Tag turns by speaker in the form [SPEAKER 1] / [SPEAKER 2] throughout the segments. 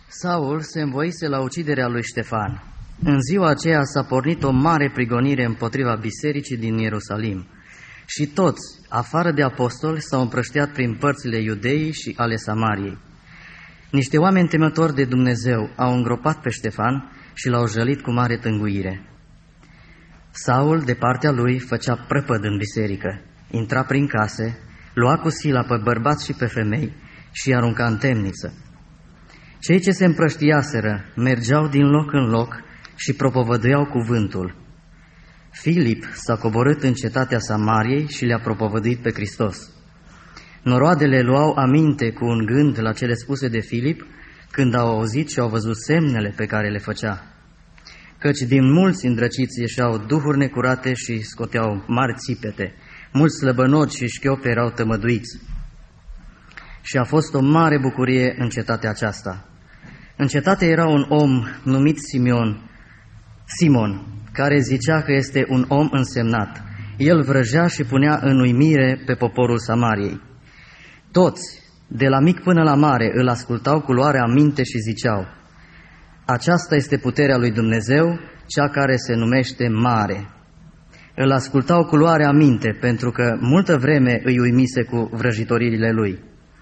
[SPEAKER 1] Saul se învoise la uciderea lui Ștefan. În ziua aceea s-a pornit o mare prigonire împotriva bisericii din Ierusalim și toți, afară de apostoli, s-au împrăștiat prin părțile Iudeii și ale Samariei. Niște oameni temători de Dumnezeu au îngropat pe Ștefan și l-au jălit cu mare tânguire. Saul, de partea lui, făcea prăpăd în biserică, intra prin case, lua cu sila pe bărbați și pe femei și arunca în temniță. Cei ce se împrăștiaseră mergeau din loc în loc și propovăduiau cuvântul. Filip s-a coborât în cetatea Samariei și le-a propovăduit pe Hristos. Noroadele luau aminte cu un gând la cele spuse de Filip când au auzit și au văzut semnele pe care le făcea. Căci din mulți îndrăciți ieșeau duhuri necurate și scoteau mari țipete, mulți slăbănoci și șchiopi erau tămăduiți. Și a fost o mare bucurie în cetatea aceasta. În cetate era un om numit Simon, care zicea că este un om însemnat. El vrăjea și punea în uimire pe poporul Samariei. Toți, de la mic până la mare, îl ascultau cu luare aminte și ziceau: aceasta este puterea lui Dumnezeu, cea care se numește mare. Îl ascultau cu luare aminte, pentru că multă vreme îi uimise cu vrăjitoriile lui.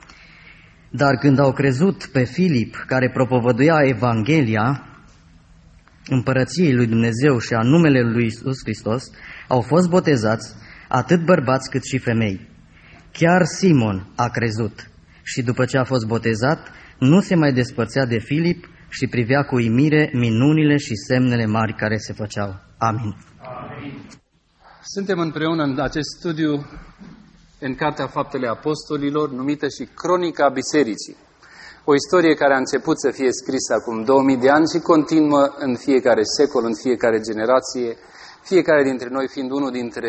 [SPEAKER 1] Dar când au crezut pe Filip, care propovăduia Evanghelia împărăției lui Dumnezeu și a numele lui Iisus Hristos, au fost botezați atât bărbați cât și femei. Chiar Simon a crezut și după ce a fost botezat, nu se mai despărțea de Filip și privea cu uimire minunile și semnele mari care se făceau. Amin.
[SPEAKER 2] Amin. Suntem împreună în acest studiu în Cartea Faptele Apostolilor, numită și Cronica Bisericii. O istorie care a început să fie scrisă acum 2000 de ani și continuă în fiecare secol, în fiecare generație, fiecare dintre noi fiind unul dintre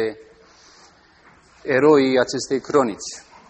[SPEAKER 2] eroii acestei cronici.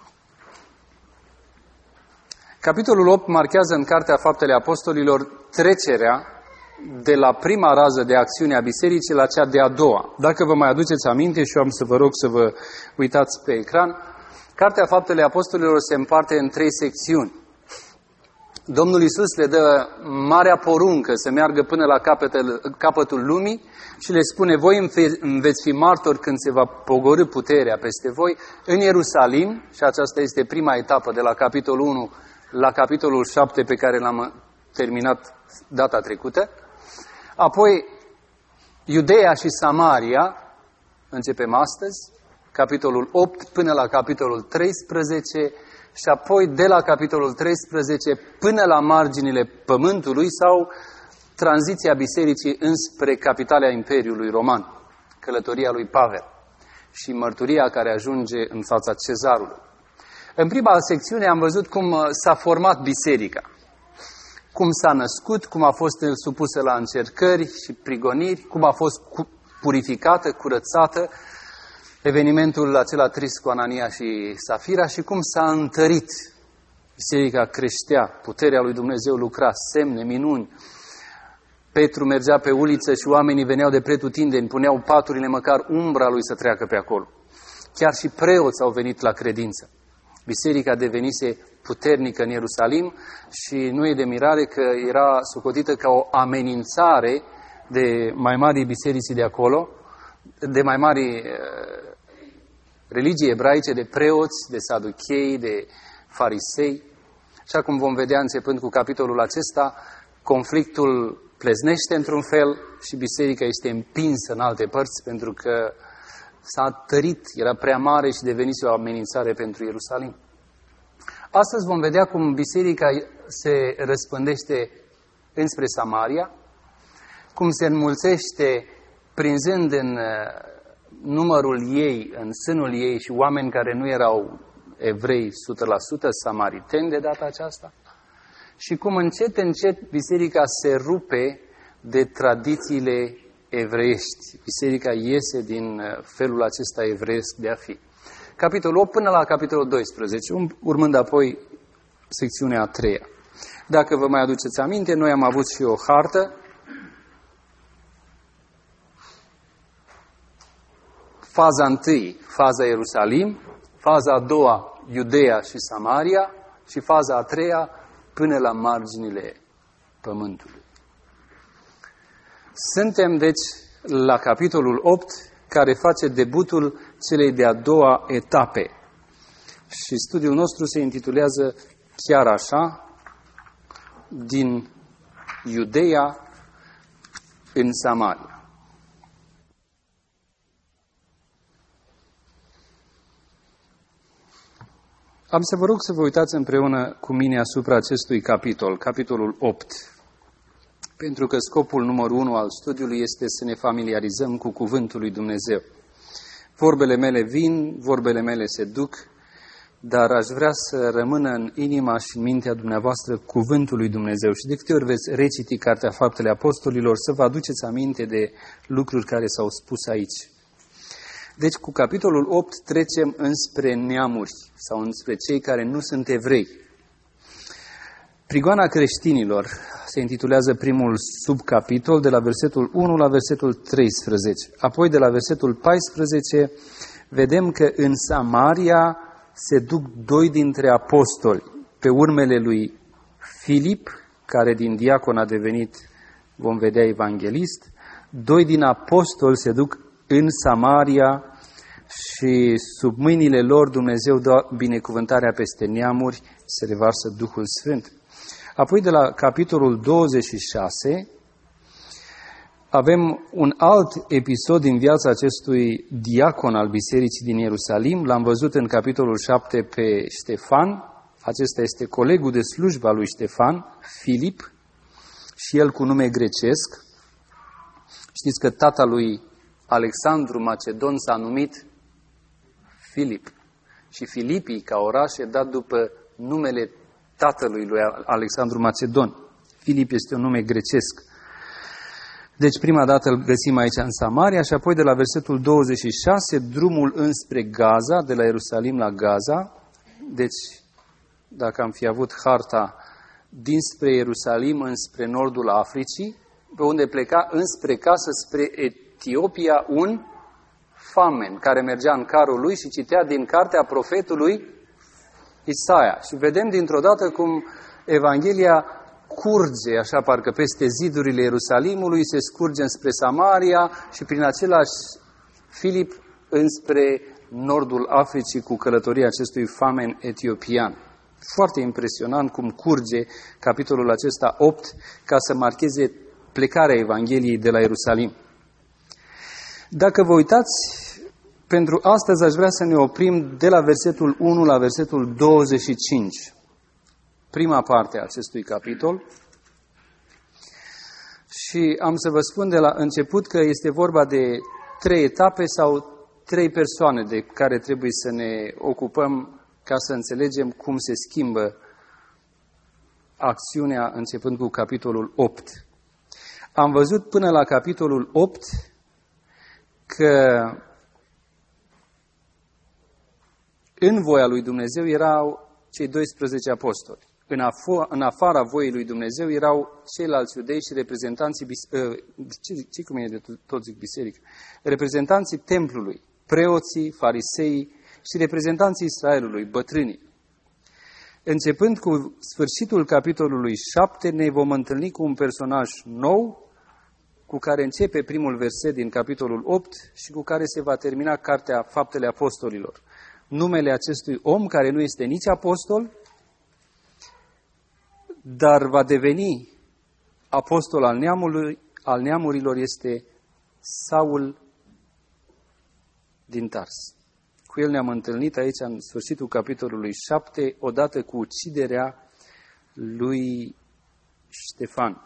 [SPEAKER 2] Capitolul 8 marchează în Cartea Faptele Apostolilor trecerea de la prima rază de acțiune a bisericii la cea de-a doua. Dacă vă mai aduceți aminte, și eu am să vă rog să vă uitați pe ecran, Cartea Faptele Apostolilor se împarte în 3 secțiuni. Domnul Iisus le dă marea poruncă să meargă până la capătul lumii și le spune: voi îmi veți fi martori când se va pogorî puterea peste voi în Ierusalim, și aceasta este prima etapă de la capitolul 1 la capitolul 7 pe care l-am terminat data trecută. Apoi Iudeea și Samaria, începem astăzi, capitolul 8 până la capitolul 13, și apoi de la capitolul 13 până la marginile pământului sau tranziția bisericii înspre capitala Imperiului Roman, călătoria lui Pavel și mărturia care ajunge în fața cezarului. În prima secțiune am văzut cum s-a format biserica, cum s-a născut, cum a fost supusă la încercări și prigoniri, cum a fost purificată, curățată, evenimentul acela trist cu Anania și Safira și cum s-a întărit. Biserica creștea, puterea lui Dumnezeu lucra, semne, minuni. Petru mergea pe uliță și oamenii veneau de pretutindeni, puneau paturile, măcar umbra lui să treacă pe acolo. Chiar și preoți au venit la credință. Biserica devenise puternică în Ierusalim și nu e de mirare că era socotită ca o amenințare de mai mari biserici de acolo, de mai mari religii ebraice, de preoți, de saduchei, de farisei. Așa cum vom vedea începând cu capitolul acesta, conflictul pleznește într-un fel și biserica este împinsă în alte părți pentru că s-a tărit, era prea mare și devenise o amenințare pentru Ierusalim. Astăzi vom vedea cum biserica se răspândește înspre Samaria, cum se înmulțește prinzând în numărul ei, în sânul ei și oameni care nu erau evrei 100%, samariteni de data aceasta, și cum încet, încet biserica se rupe de tradițiile evreiești. Biserica iese din felul acesta evreiesc de a fi. Capitolul 8 până la capitolul 12, urmând apoi secțiunea a 3-a. Dacă vă mai aduceți aminte, noi am avut și o hartă. Faza 1, faza Ierusalim, faza a 2, Iudeea și Samaria, și faza a 3, până la marginile pământului. Suntem, deci, la capitolul 8, care face debutul celei de-a doua etape. Și studiul nostru se intitulează chiar așa, din Iudeea în Samaria. Am să vă rog să vă uitați împreună cu mine asupra acestui capitol, capitolul 8, pentru că scopul numărul 1 al studiului este să ne familiarizăm cu cuvântul lui Dumnezeu. Vorbele mele vin, vorbele mele se duc, dar aș vrea să rămână în inima și în mintea dumneavoastră cuvântul lui Dumnezeu. Și de câte ori veți reciti Cartea Faptele Apostolilor, să vă aduceți aminte de lucruri care s-au spus aici. Deci, cu capitolul 8 trecem înspre neamuri sau înspre cei care nu sunt evrei. Prigoana creștinilor se intitulează primul subcapitol de la versetul 1 la versetul 13. Apoi, de la versetul 14, vedem că în Samaria se duc doi dintre apostoli, pe urmele lui Filip, care din diacon a devenit, vom vedea, evanghelist. Doi din apostoli se duc în Samaria și sub mâinile lor Dumnezeu dă binecuvântarea peste neamuri, se revarsă Duhul Sfânt. Apoi, de la capitolul 26, avem un alt episod din viața acestui diacon al bisericii din Ierusalim. L-am văzut în capitolul 7 pe Ștefan. Acesta este colegul de slujbă al lui Ștefan, Filip, și el cu nume grecesc. Știți că tata lui Alexandru Macedon s-a numit Filip. Și Filipii, ca oraș, e dat după numele tatălui lui Alexandru Macedon. Filip este un nume grecesc. Deci prima dată îl găsim aici în Samaria și apoi de la versetul 26, drumul înspre Gaza, de la Ierusalim la Gaza. Deci, dacă am fi avut harta dinspre Ierusalim înspre nordul Africii, pe unde pleca înspre casă, spre Etiopia, un famen care mergea în carul lui și citea din cartea profetului Isaia. Și vedem dintr-o dată cum Evanghelia curge, așa parcă peste zidurile Ierusalimului, se scurge înspre Samaria și prin același Filip înspre nordul Africii cu călătoria acestui famen etiopian. Foarte impresionant cum curge capitolul acesta 8 ca să marcheze plecarea Evangheliei de la Ierusalim. Dacă vă uitați, pentru astăzi aș vrea să ne oprim de la versetul 1 la versetul 25. Prima parte a acestui capitol. Și am să vă spun de la început că este vorba de 3 etape sau 3 persoane de care trebuie să ne ocupăm ca să înțelegem cum se schimbă acțiunea începând cu capitolul 8. Am văzut până la capitolul 8 că în voia lui Dumnezeu erau cei 12 apostoli. În afara voii lui Dumnezeu erau ceilalți iudei și reprezentanții, reprezentanții templului, preoții, fariseii și reprezentanții Israelului, bătrânii. Începând cu sfârșitul capitolului 7, ne vom întâlni cu un personaj nou, cu care începe primul verset din capitolul 8 și cu care se va termina cartea Faptele Apostolilor. Numele acestui om, care nu este nici apostol, dar va deveni apostol al neamurilor, este Saul din Tars. Cu el ne-am întâlnit aici în sfârșitul capitolului 7, odată cu uciderea lui Ștefan.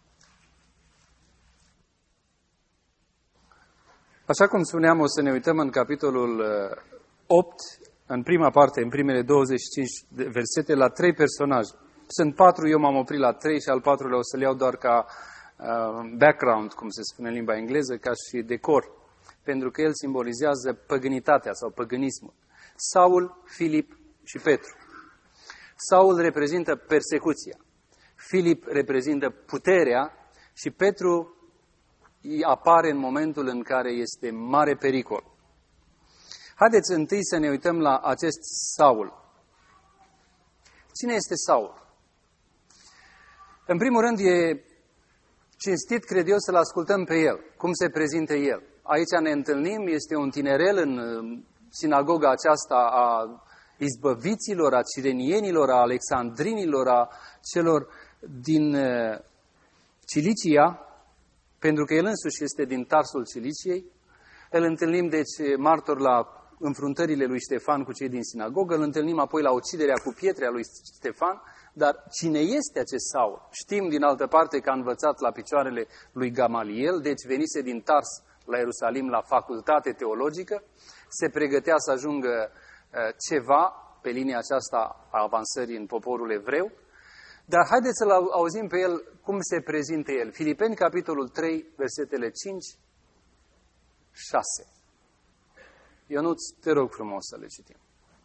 [SPEAKER 2] Așa cum spuneam, o să ne uităm în capitolul 8, în prima parte, în primele 25 de versete, la 3 personaje. Sunt 4, eu m-am oprit la 3 și al 4-lea o să-l iau doar ca background, cum se spune în limba engleză, ca și decor, pentru că el simbolizează păgânitatea sau păgânismul. Saul, Filip și Petru. Saul reprezintă persecuția, Filip reprezintă puterea și Petru apare în momentul în care este mare pericol. Haideți întâi să ne uităm la acest Saul. Cine este Saul? În primul rând, e cinstit, cred eu, să-L ascultăm pe El, cum se prezintă El. Aici ne întâlnim, este un tinerel în sinagoga aceasta a izbăviților, a cirenienilor, a alexandrinilor, a celor din Cilicia, pentru că el însuși este din Tarsul Ciliciei. Îl întâlnim, deci, martor la înfruntările lui Ștefan cu cei din sinagogă, îl întâlnim apoi la uciderea cu pietre a lui Ștefan, dar cine este acest Saul? Știm, din altă parte, că a învățat la picioarele lui Gamaliel, deci venise din Tars la Ierusalim la facultate teologică, se pregătea să ajungă ceva pe linia aceasta a avansării în poporul evreu. Dar haideți să-l auzim pe el cum se prezintă el. Filipeni, capitolul 3, versetele 5, 6. Ionuț, te rog frumos să le citim.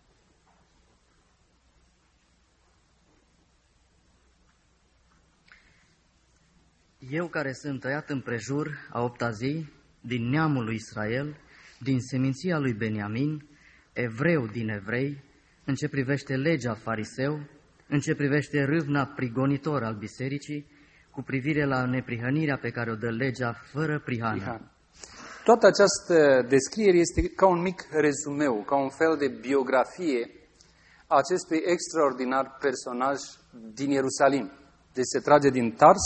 [SPEAKER 1] Eu care sunt tăiat împrejur a 8-a zi, din neamul lui Israel, din seminția lui Beniamin, evreu din evrei, în ce privește legea fariseu, în ce privește râvna prigonitor al bisericii, cu privire la neprihănirea pe care o dă legea fără prihană.
[SPEAKER 2] Toată această descriere este ca un mic rezumeu, ca un fel de biografie a acestui extraordinar personaj din Ierusalim. Deci se trage din Tars,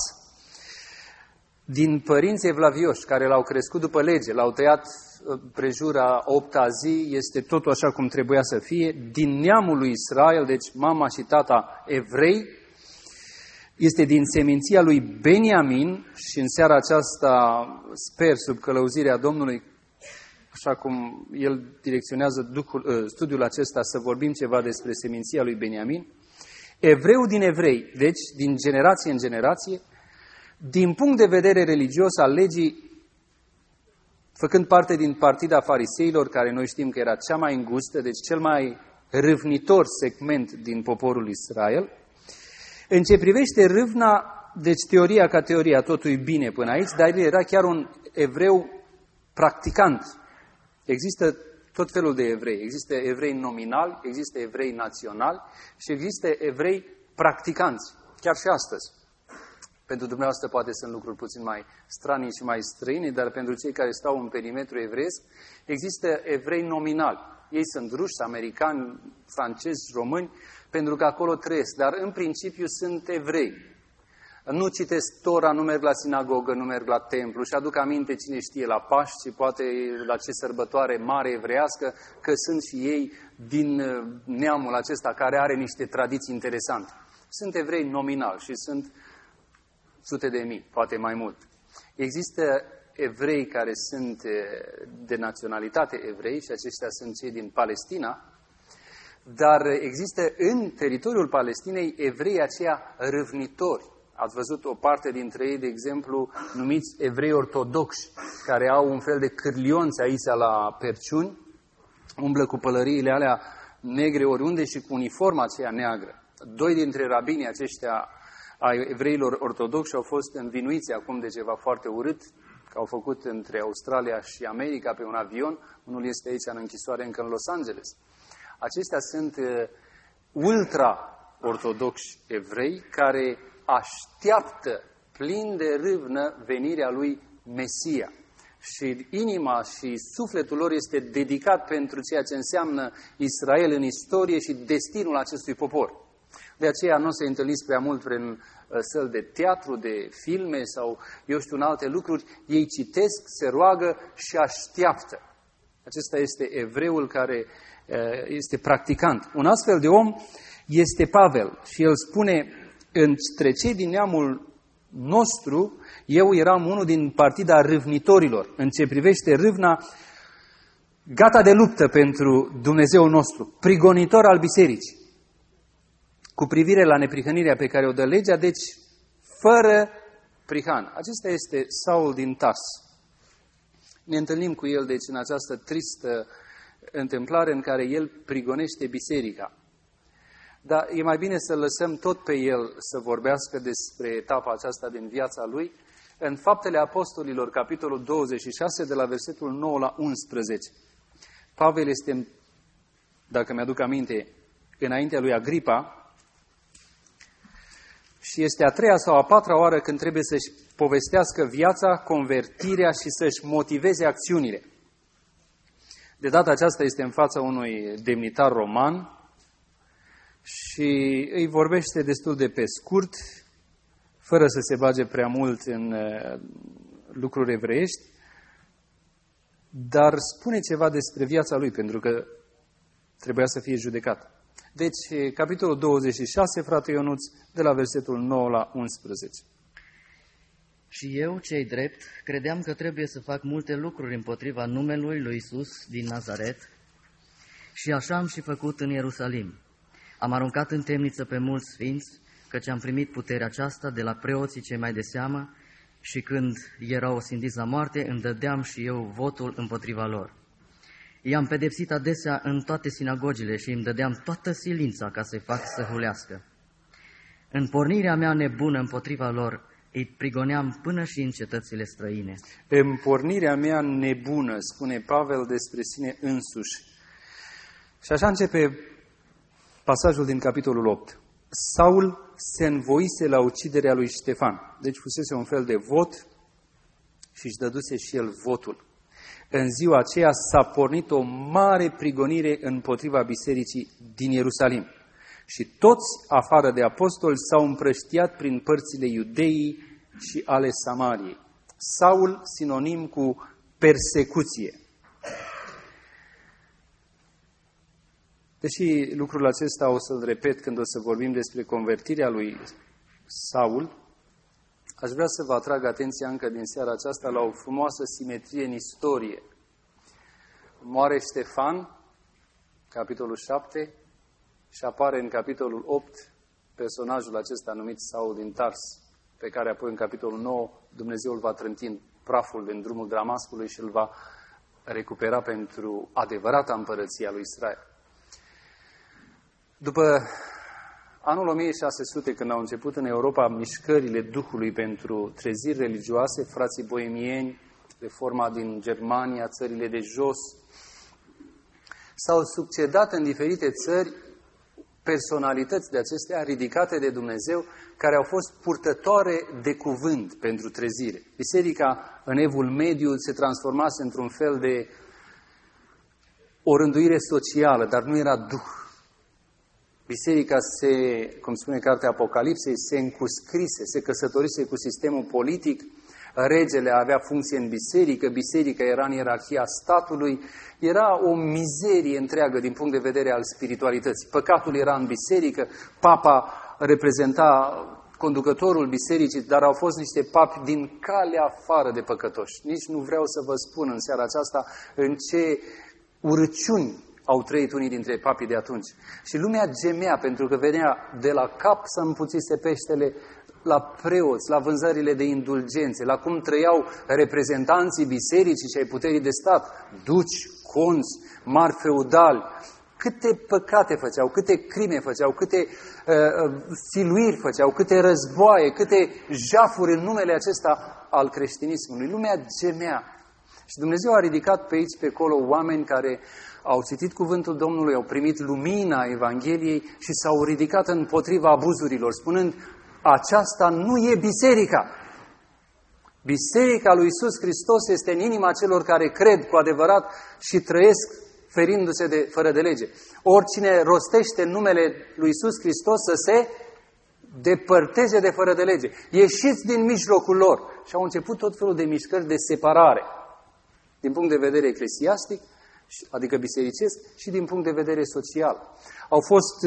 [SPEAKER 2] din părinții evlavioși, care l-au crescut după lege, l-au tăiat prejura 8-a zi, este totul așa cum trebuia să fie, din neamul lui Israel, deci mama și tata evrei, este din seminția lui Beniamin și în seara aceasta sper, sub călăuzirea Domnului, așa cum el direcționează studiul acesta, să vorbim ceva despre seminția lui Beniamin, evreu din evrei, deci din generație în generație, din punct de vedere religios al legii, făcând parte din partida fariseilor, care noi știm că era cea mai îngustă, deci cel mai râvnitor segment din poporul Israel. În ce privește râvna, deci teoria ca teoria, totul e bine până aici, dar el era chiar un evreu practicant. Există tot felul de evrei. Există evrei nominali, există evrei naționali și există evrei practicanți, chiar și astăzi. Pentru dumneavoastră poate sunt lucruri puțin mai stranii și mai străini, dar pentru cei care stau în perimetru evreiesc, există evrei nominali. Ei sunt ruși, americani, francezi, români, pentru că acolo trăiesc, dar în principiu sunt evrei. Nu citesc Tora, nu merg la sinagogă, nu merg la templu și aduc aminte, cine știe, la Paști și poate la ce sărbătoare mare evreiască, că sunt și ei din neamul acesta care are niște tradiții interesante. Sunt evrei nominali și sunt sute de mii, poate mai mult. Există evrei care sunt de naționalitate evrei și aceștia sunt cei din Palestina, dar există în teritoriul Palestinei evrei aceia râvnitori. Ați văzut o parte dintre ei, de exemplu, numiți evrei ortodoxi, care au un fel de cârlionți aici la perciuni, umblă cu pălăriile alea negre oriunde și cu uniforma aceea neagră. Doi dintre rabinii aceștia ai evreilor ortodoxi au fost învinuiți acum de ceva foarte urât, că au făcut între Australia și America pe un avion. Unul este aici în închisoare, încă în Los Angeles. Acestea sunt ultra-ortodoxi evrei care așteaptă plin de râvnă venirea lui Mesia. Și inima și sufletul lor este dedicat pentru ceea ce înseamnă Israel în istorie și destinul acestui popor. De aceea nu se întâlniți prea mult prin săli de teatru, de filme sau, eu știu, în alte lucruri. Ei citesc, se roagă și așteaptă. Acesta este evreul care este practicant. Un astfel de om este Pavel și el spune, între cei din neamul nostru, eu eram unul din partida râvnitorilor, în ce privește râvna, gata de luptă pentru Dumnezeu nostru, prigonitor al bisericii, cu privire la neprihănirea pe care o dă legea, deci fără prihan. Acesta este Saul din Tars. Ne întâlnim cu el, deci, în această tristă întâmplare în care el prigonește biserica. Dar e mai bine să lăsăm tot pe el să vorbească despre etapa aceasta din viața lui. În Faptele Apostolilor, capitolul 26, de la versetul 9 la 11. Pavel este, dacă mi-aduc aminte, înaintea lui Agripa și este a treia sau a patra oară când trebuie să-și povestească viața, convertirea și să-și motiveze acțiunile. De data aceasta este în fața unui demnitar roman și îi vorbește destul de pe scurt, fără să se bage prea mult în lucruri evreiești, dar spune ceva despre viața lui, pentru că trebuia să fie judecat. Deci, capitolul 26, frate Ionuț, de la versetul 9 la 11.
[SPEAKER 1] Și eu, cei drept, credeam că trebuie să fac multe lucruri împotriva numelui lui Iisus din Nazaret și așa am și făcut în Ierusalim. Am aruncat în temniță pe mulți sfinți, căci am primit puterea aceasta de la preoții cei mai de seamă și când erau osindiți la moarte, îmi dădeam și eu votul împotriva lor. I-am pedepsit adesea în toate sinagogile și îmi dădeam toată silința ca să-i fac să hulească. În pornirea mea nebună împotriva lor, îi prigoneam până și în cetățile străine.
[SPEAKER 2] În pornirea mea nebună, spune Pavel despre sine însuși. Și așa începe pasajul din capitolul 8. Saul se învoise la uciderea lui Ștefan. Deci fusese un fel de vot și își dăduse și el votul. În ziua aceea s-a pornit o mare prigonire împotriva bisericii din Ierusalim. Și toți, afară de apostoli, s-au împrăștiat prin părțile Iudeii și ale Samariei. Saul, sinonim cu persecuție. Deși lucrul acesta o să-l repet când o să vorbim despre convertirea lui Saul, aș vrea să vă atrag atenția încă din seara aceasta la o frumoasă simetrie în istorie. Moare Ștefan, capitolul 7, și apare în capitolul 8 personajul acesta numit Saul din Tars, pe care apoi în capitolul 9 Dumnezeu îl va trânti în praful din drumul Damascului și îl va recupera pentru adevărata împărăția lui Israel. După anul 1600, când au început în Europa mișcările Duhului pentru treziri religioase, frații boemieni, reforma din Germania, țările de jos, s-au succedat în diferite țări personalități de acestea ridicate de Dumnezeu, care au fost purtătoare de cuvânt pentru trezire. Biserica în Evul Mediu se transformase într-un fel de o rânduire socială, dar nu era Duh. Biserica cum spune cartea Apocalipsei, se încuscrise, se căsătorise cu sistemul politic, regele avea funcție în biserică, biserica era în ierarhia statului, era o mizerie întreagă din punct de vedere al spiritualității. Păcatul era în biserică, papa reprezenta conducătorul bisericii, dar au fost niște papi din calea afară de păcătoși. Nici nu vreau să vă spun în seara aceasta în ce urăciuni au trăit unii dintre papii de atunci. Și lumea gemea pentru că venea de la cap să împuțise peștele la preoți, la vânzările de indulgențe, la cum trăiau reprezentanții bisericii și ai puterii de stat, duci, conți, mari feudali. Câte păcate făceau, câte crime făceau, câte siluiri făceau, câte războaie, câte jafuri în numele acesta al creștinismului. Lumea gemea. Și Dumnezeu a ridicat pe aici, pe acolo, oameni care au citit cuvântul Domnului, au primit lumina Evangheliei și s-au ridicat împotriva abuzurilor, spunând: aceasta nu e biserica. Biserica lui Iisus Hristos este în inima celor care cred cu adevărat și trăiesc ferindu-se fără de lege. Oricine rostește numele lui Iisus Hristos să se depărteze de fără de lege. Ieșiți din mijlocul lor. Și au început tot felul de mișcări de separare. Din punct de vedere eclesiastic, adică bisericesc, și din punct de vedere social. Au fost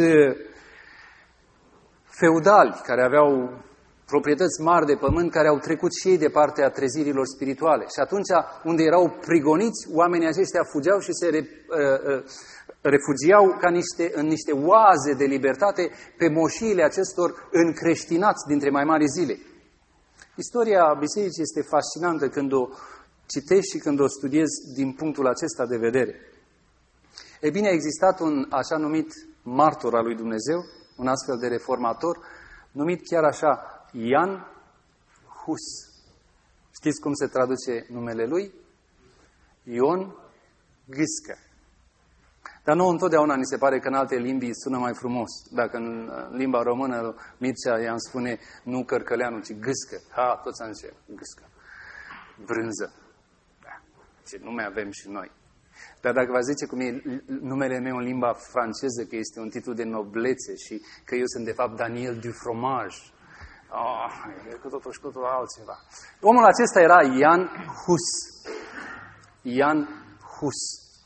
[SPEAKER 2] feudali care aveau proprietăți mari de pământ, care au trecut și ei de partea trezirilor spirituale. Și atunci, unde erau prigoniți, oamenii aceștia fugeau și se refugiau în niște oaze de libertate pe moșiile acestor încreștinați dintre mai mari zile. Istoria bisericii este fascinantă când o citești și când o studiezi din punctul acesta de vedere. E bine, a existat un așa numit martor al lui Dumnezeu, un astfel de reformator, numit chiar așa, Jan Hus. Știți cum se traduce numele lui? Ion Gâscă. Dar nouă întotdeauna ni se pare că în alte limbi sună mai frumos. Dacă în limba română Mircea i-am spune nu cărcăleanu, ci gâscă. Toți am zis gâscă. Brânză. Da. Ce nume avem și noi. Dar dacă vă zice cum e numele meu în limba franceză, că este un titlu de noblețe și că eu sunt de fapt Daniel du Fromage, e cu totul și cu totul altceva. Omul acesta era Jan Hus. Jan Hus.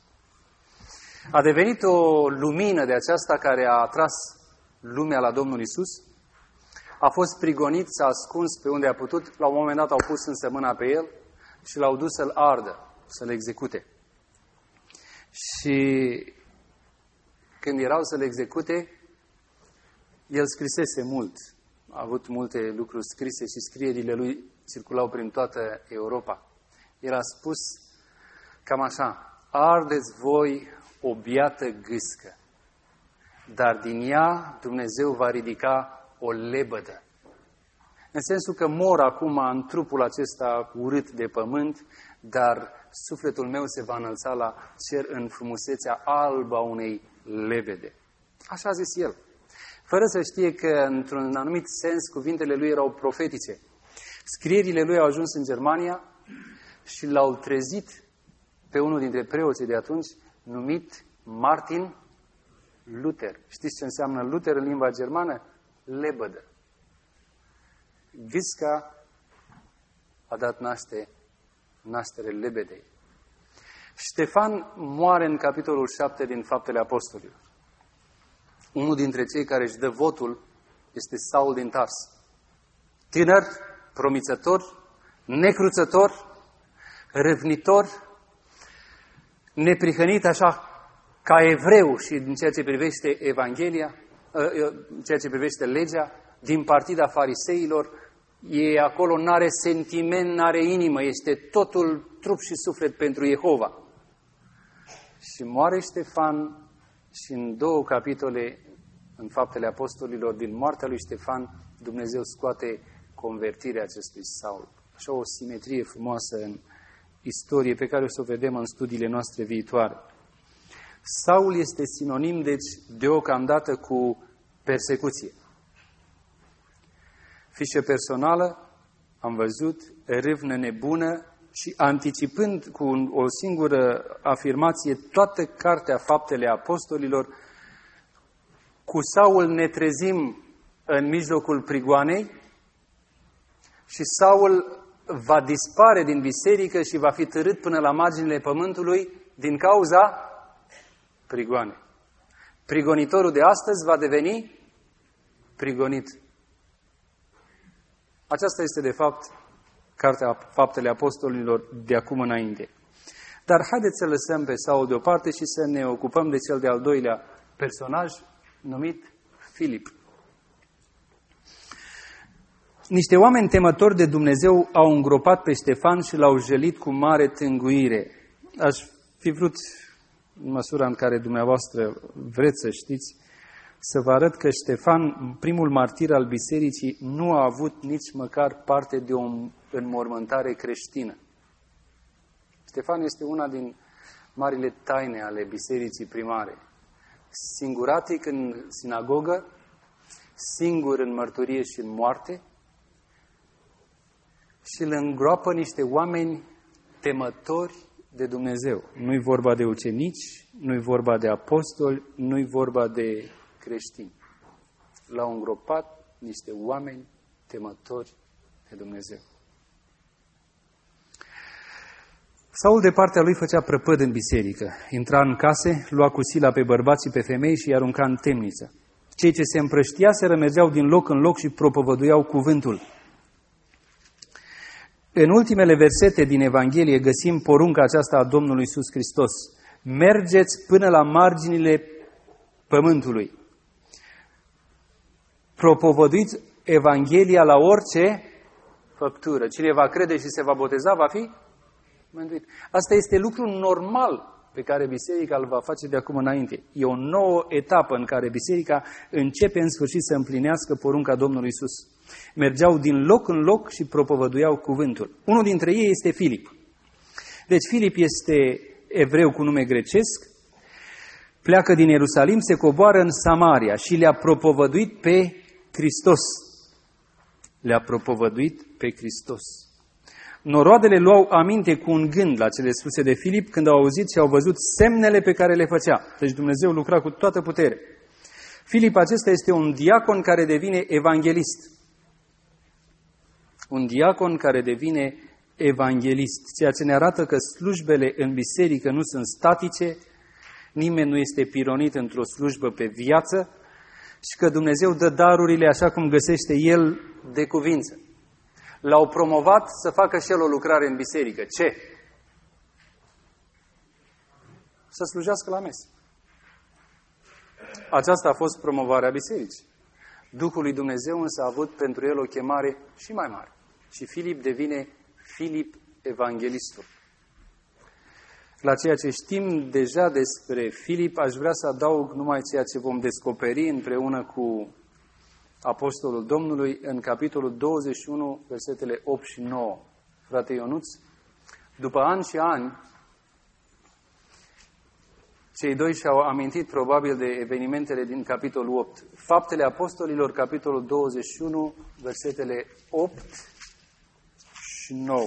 [SPEAKER 2] A devenit o lumină de aceasta care a atras lumea la Domnul Iisus. A fost prigonit, s-a ascuns pe unde a putut. La un moment dat au pus însă mâna pe el și l-au dus să-l ardă, să-l execute. Și când erau să-l execute, el scrisese mult. A avut multe lucruri scrise și scrierile lui circulau prin toată Europa. El a spus cam așa: ardeți voi o biată gâscă, dar din ea Dumnezeu va ridica o lebădă. În sensul că mor acum în trupul acesta urât de pământ, dar sufletul meu se va înălța la cer în frumusețea albă a unei lebede. Așa a zis el. Fără să știe că, într-un anumit sens, cuvintele lui erau profetice. Scrierile lui au ajuns în Germania și l-au trezit pe unul dintre preoții de atunci, numit Martin Luther. Știți ce înseamnă Luther în limba germană? Lebădă. Gâsca a dat naștere lebedei. Ștefan moare în capitolul 7 din Faptele Apostolilor. Unul dintre cei care își dă votul este Saul din Tars. Tânăr, promițător, necruțător, râvnitor, neprihănit așa ca evreu și în ceea ce privește Evanghelia, în ceea ce privește legea, din partida fariseilor, e acolo, n-are sentiment, n-are inimă, este totul trup și suflet pentru Jehova. Și moare Ștefan și în 2 capitole, în Faptele Apostolilor, din moartea lui Ștefan, Dumnezeu scoate convertirea acestui Saul. Așa o simetrie frumoasă în istorie pe care o să o vedem în studiile noastre viitoare. Saul este sinonim, deci, deocamdată cu persecuție. Fișă personală, am văzut, râvnă nebună și anticipând cu o singură afirmație toată cartea Faptele Apostolilor, cu Saul ne trezim în mijlocul prigoanei și Saul va dispare din biserică și va fi târât până la marginile pământului din cauza prigoanei. Prigonitorul de astăzi va deveni prigonit. Aceasta este, de fapt, cartea Faptele Apostolilor de acum înainte. Dar haideți să lăsăm pe Saul deoparte și să ne ocupăm de cel de-al doilea personaj, numit Filip. Niște oameni temători de Dumnezeu au îngropat pe Ștefan și l-au jălit cu mare tânguire. Aș fi vrut, în măsura în care dumneavoastră vreți să știți, să vă arăt că Ștefan, primul martir al bisericii, nu a avut nici măcar parte de o înmormântare creștină. Ștefan este una din marile taine ale bisericii primare. Singuratic în sinagogă, singur în mărturie și în moarte, și îl îngroapă niște oameni temători de Dumnezeu. Nu-i vorba de ucenici, nu-i vorba de apostoli, nu-i vorba de creștini. L-au îngropat niște oameni temători de Dumnezeu. Saul de partea lui făcea prăpăd în biserică. Intra în case, lua cu sila pe bărbați și pe femei și îi arunca în temniță. Cei ce se împrăștiaseră mergeau din loc în loc și propovăduiau cuvântul. În ultimele versete din Evanghelie găsim porunca aceasta a Domnului Iisus Hristos. Mergeți până la marginile pământului. Propovăduiți Evanghelia la orice făptură. Cine va crede și se va boteza va fi mântuit. Asta este lucru normal pe care biserica îl va face de acum înainte. E o nouă etapă în care biserica începe în sfârșit să împlinească porunca Domnului Iisus. Mergeau din loc în loc și propovăduiau cuvântul. Unul dintre ei este Filip. Deci Filip este evreu cu nume grecesc, pleacă din Ierusalim, se coboară în Samaria și le-a propovăduit pe Hristos. Le-a propovăduit pe Hristos. Noroadele luau aminte cu un gând la cele spuse de Filip când au auzit și au văzut semnele pe care le făcea. Deci Dumnezeu lucra cu toată putere. Filip acesta este un diacon care devine evanghelist. Un diacon care devine evanghelist, ceea ce ne arată că slujbele în biserică nu sunt statice, nimeni nu este pironit într-o slujbă pe viață și că Dumnezeu dă darurile așa cum găsește El de cuvință. L-au promovat să facă și el o lucrare în biserică. Ce? Să slujească la mesă. Aceasta a fost promovarea bisericii. Duhul lui Dumnezeu însă a avut pentru el o chemare și mai mare. Și Filip devine Filip Evanghelistul. La ceea ce știm deja despre Filip, aș vrea să adaug numai ceea ce vom descoperi împreună cu Apostolul Domnului în capitolul 21, versetele 8 și 9. Frate Ionuț, după ani și ani, cei doi și-au amintit probabil de evenimentele din capitolul 8. Faptele Apostolilor, capitolul 21, versetele 8 și 9.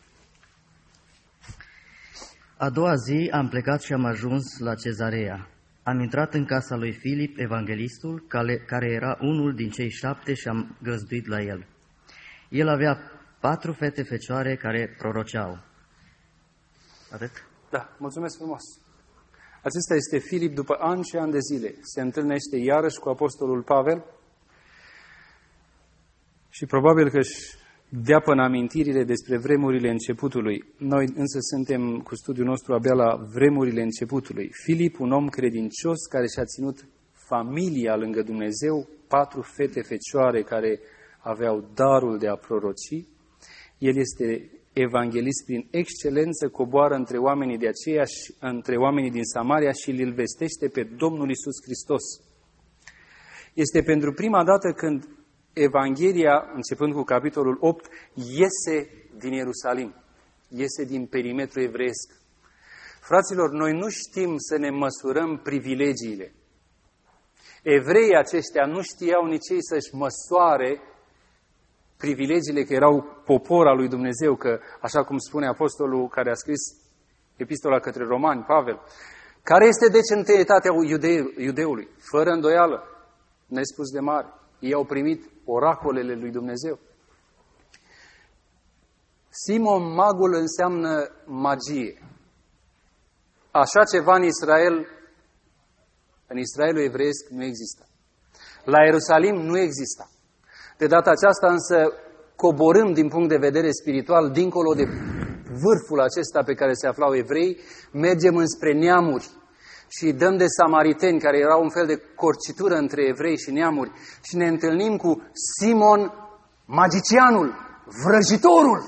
[SPEAKER 1] A doua zi am plecat și am ajuns la Cezarea. Am intrat în casa lui Filip, evanghelistul, care era unul din cei 7 și am găzduit la el. El avea 4 fete fecioare care proroceau. Atât?
[SPEAKER 2] Da, mulțumesc frumos. Acesta este Filip după ani și ani de zile. Se întâlnește iarăși cu Apostolul Pavel și probabil că își dea până amintirile despre vremurile începutului. Noi însă suntem cu studiul nostru abia la vremurile începutului. Filip, un om credincios care și-a ținut familia lângă Dumnezeu, 4 fete fecioare care aveau darul de a proroci. El este evanghelist prin excelență, coboară între oamenii de aceeași, între oamenii din Samaria și îl vestește pe Domnul Iisus Hristos. Este pentru prima dată când Evanghelia, începând cu capitolul 8, iese din Ierusalim, iese din perimetrul evreiesc. Fraților, noi nu știm să ne măsurăm privilegiile. Evreii aceștia nu știau nici ei să-și măsoare privilegiile, că erau popor al lui Dumnezeu, că, așa cum spune apostolul care a scris epistola către romani, Pavel, care este deci întâietatea iudeului, fără îndoială, nespus de mare. Ei au primit oracolele lui Dumnezeu. Simon magul înseamnă magie. Așa ceva în Israelul evreiesc nu există. La Ierusalim nu exista. De data aceasta însă coborâm din punct de vedere spiritual, dincolo de vârful acesta pe care se aflau evrei, mergem înspre neamuri și dăm de samariteni, care erau un fel de corcitură între evrei și neamuri, și ne întâlnim cu Simon magicianul, vrăjitorul.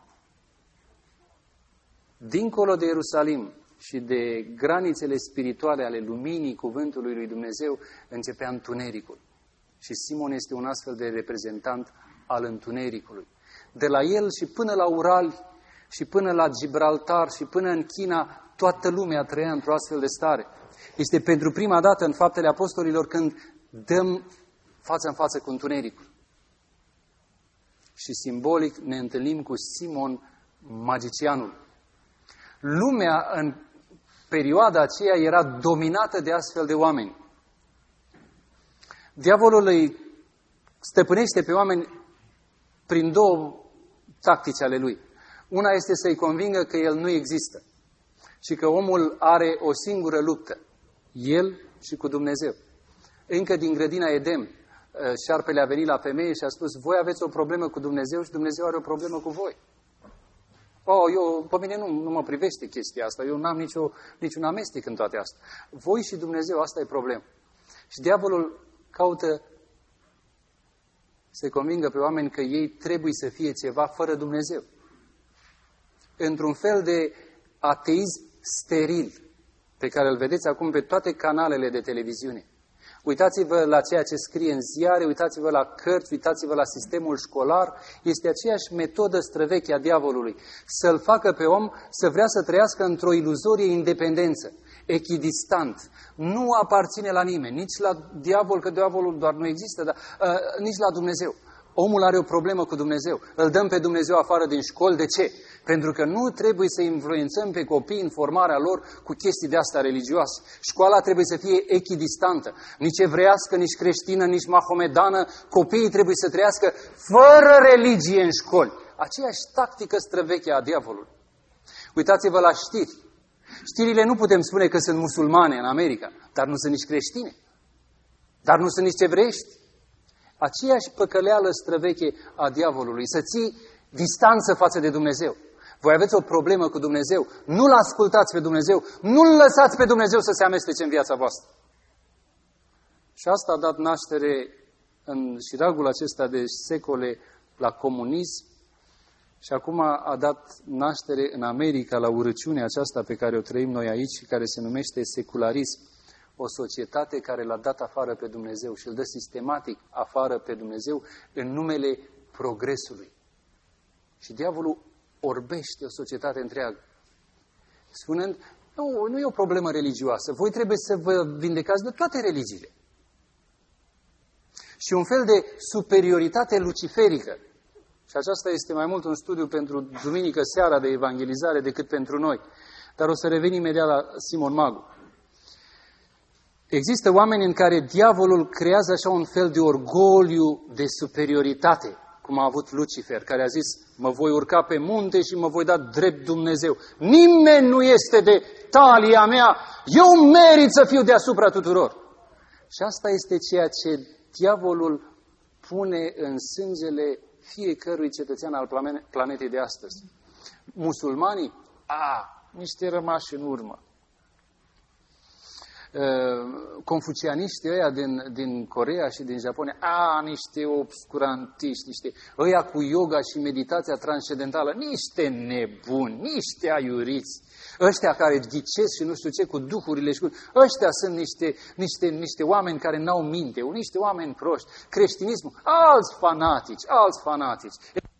[SPEAKER 2] Dincolo de Ierusalim și de granițele spirituale ale luminii cuvântului lui Dumnezeu, începea întunericul. Și Simon este un astfel de reprezentant al întunericului. De la el și până la Urali, și până la Gibraltar, și până în China, toată lumea trăia într-o astfel de stare. Este pentru prima dată în Faptele Apostolilor când dăm față în față cu întunericul. Și simbolic ne întâlnim cu Simon magicianul. Lumea în perioada aceea era dominată de astfel de oameni. Diavolul îi stăpânește pe oameni prin 2 tactici ale lui. Una este să-i convingă că el nu există și că omul are o singură luptă, el și cu Dumnezeu. Încă din grădina Eden, șarpele a venit la femeie și a spus: voi aveți o problemă cu Dumnezeu și Dumnezeu are o problemă cu voi. Pe mine nu mă privește chestia asta, eu n-am niciun amestec în toate astea. Voi și Dumnezeu, asta e problema. Și diavolul caută să convingă pe oameni că ei trebuie să fie ceva fără Dumnezeu. Într-un fel de ateism steril, pe care îl vedeți acum pe toate canalele de televiziune. Uitați-vă la ceea ce scrie în ziare, uitați-vă la cărți, uitați-vă la sistemul școlar. Este aceeași metodă străveche a diavolului. Să-l facă pe om să vrea să trăiască într-o iluzorie independență, echidistant. Nu aparține la nimeni, nici la diavol, că diavolul doar nu există, dar nici la Dumnezeu. Omul are o problemă cu Dumnezeu. Îl dăm pe Dumnezeu afară din școli. De ce? Pentru că nu trebuie să influențăm pe copii în formarea lor cu chestii de astea religioase. Școala trebuie să fie echidistantă. Nici evreiască, nici creștină, nici mahomedană. Copiii trebuie să trăiască fără religie în școli. Aceeași tactică străveche a diavolului. Uitați-vă la știri. Știrile nu putem spune că sunt musulmane în America, dar nu sunt nici creștine. Dar nu sunt nici evreiești. Aceeași păcăleală străveche a diavolului, să ții distanță față de Dumnezeu. Voi aveți o problemă cu Dumnezeu, nu-L ascultați pe Dumnezeu, nu-L lăsați pe Dumnezeu să se amestece în viața voastră. Și asta a dat naștere în șiragul acesta de secole la comunism și acum a dat naștere în America la urăciunea aceasta pe care o trăim noi aici și care se numește secularism. O societate care l-a dat afară pe Dumnezeu și îl dă sistematic afară pe Dumnezeu în numele progresului. Și diavolul orbește o societate întreagă, spunând, nu e o problemă religioasă, voi trebuie să vă vindecați de toate religiile. Și un fel de superioritate luciferică. Și aceasta este mai mult un studiu pentru duminică seara de evangelizare decât pentru noi. Dar o să revin imediat la Simon Magu. Există oameni în care diavolul creează așa un fel de orgoliu de superioritate, cum a avut Lucifer, care a zis, mă voi urca pe munte și mă voi da drept Dumnezeu. Nimeni nu este de talia mea, eu merit să fiu deasupra tuturor. Și asta este ceea ce diavolul pune în sângele fiecărui cetățean al planetei de astăzi. Musulmanii, niște rămași în urmă. Confucianiștii ăia din Coreea și din Japonia, niște obscurantiști, ăia cu yoga și meditația transcendentală, niște nebuni, niște aiuriți, ăștia care ghicesc și nu știu ce cu duhurile și ăștia sunt niște oameni care n-au minte, niște oameni proști. Creștinismul, alți fanatici.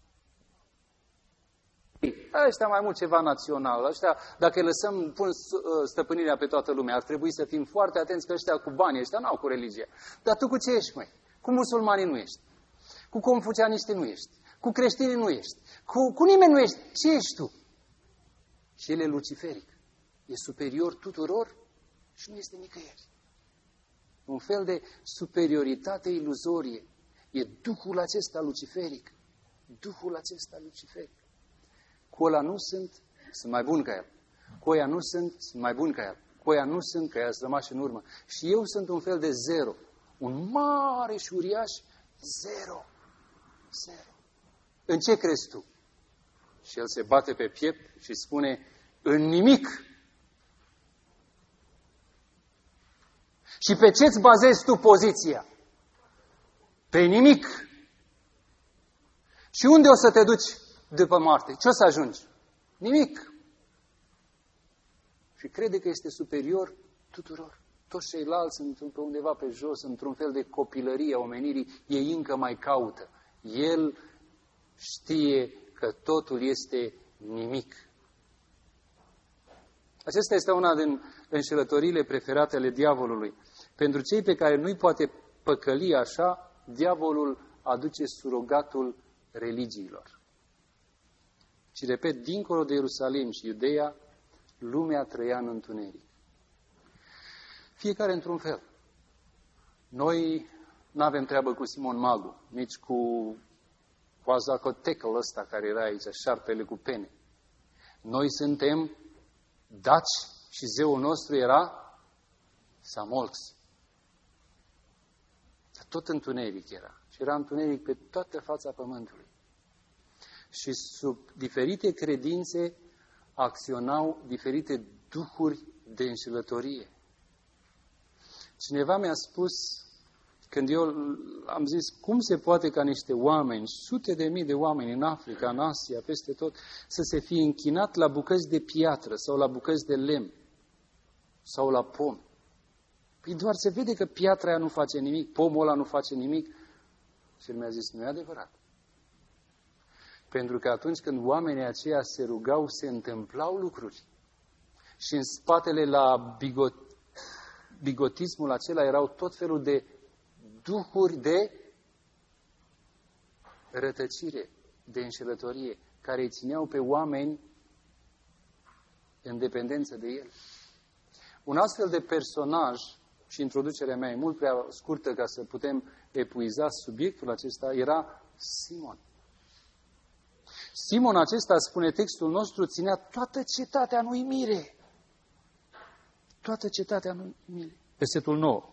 [SPEAKER 2] Ăștia mai mult ceva național. Ăștia, dacă îi lăsăm, pun stăpânirea pe toată lumea, ar trebui să fim foarte atenți că ăștia cu bani, ăștia n-au cu religia. Dar tu cu ce ești, măi? Cu musulmanii nu ești. Cu confucianiștii nu ești. Cu creștinii nu ești. Cu nimeni nu ești. Ce ești tu? Și el e luciferic. E superior tuturor și nu este nicăieri. Un fel de superioritate iluzorie. E duhul acesta luciferic. Duhul acesta luciferic. Cu ăla nu sunt mai bun ca el. Cu ăia nu sunt mai bun ca el. Cu ăia nu sunt, că ea sunt rămași în urmă. Și eu sunt un fel de zero. Un mare și uriaș zero. În ce crezi tu? Și el se bate pe piept și spune, în nimic. Și pe ce-ți bazezi tu poziția? Pe nimic. Și unde o să te duci după moarte? Ce o să ajungi? Nimic. Și crede că este superior tuturor. Toți ceilalți sunt pe undeva pe jos, într-un fel de copilărie a omenirii, ei încă mai caută. El știe că totul este nimic. Acesta este una din înșelătoriile preferate ale diavolului. Pentru cei pe care nu-i poate păcăli așa, diavolul aduce surogatul religiilor. Și repet, dincolo de Ierusalim și Iudeea, lumea trăia în întuneric. Fiecare într-un fel. Noi nu avem treabă cu Simon Magu, nici cu Quetzalcoatlul ăsta care era aici, șarpele cu pene. Noi suntem daci și zeul nostru era Samolx. Tot întuneric era. Și era întuneric pe toată fața pământului. Și sub diferite credințe acționau diferite duhuri de înșelătorie. Cineva mi-a spus, când eu am zis, cum se poate ca niște oameni, sute de mii de oameni în Africa, în Asia, peste tot, să se fie închinat la bucăți de piatră sau la bucăți de lemn sau la pom. Păi doar se vede că piatra aia nu face nimic, pomul ăla nu face nimic. Și el mi-a zis, nu e adevărat. Pentru că atunci când oamenii aceia se rugau, se întâmplau lucruri. Și în spatele la bigotismul acela erau tot felul de duhuri de rătăcire, de înșelătorie, care îi țineau pe oameni în dependență de el. Un astfel de personaj, și introducerea mea e mult prea scurtă ca să putem epuiza subiectul acesta, era Simon. Simon acesta, spune textul nostru, ținea toată cetatea în uimire. Toată cetatea în uimire. Versetul 9.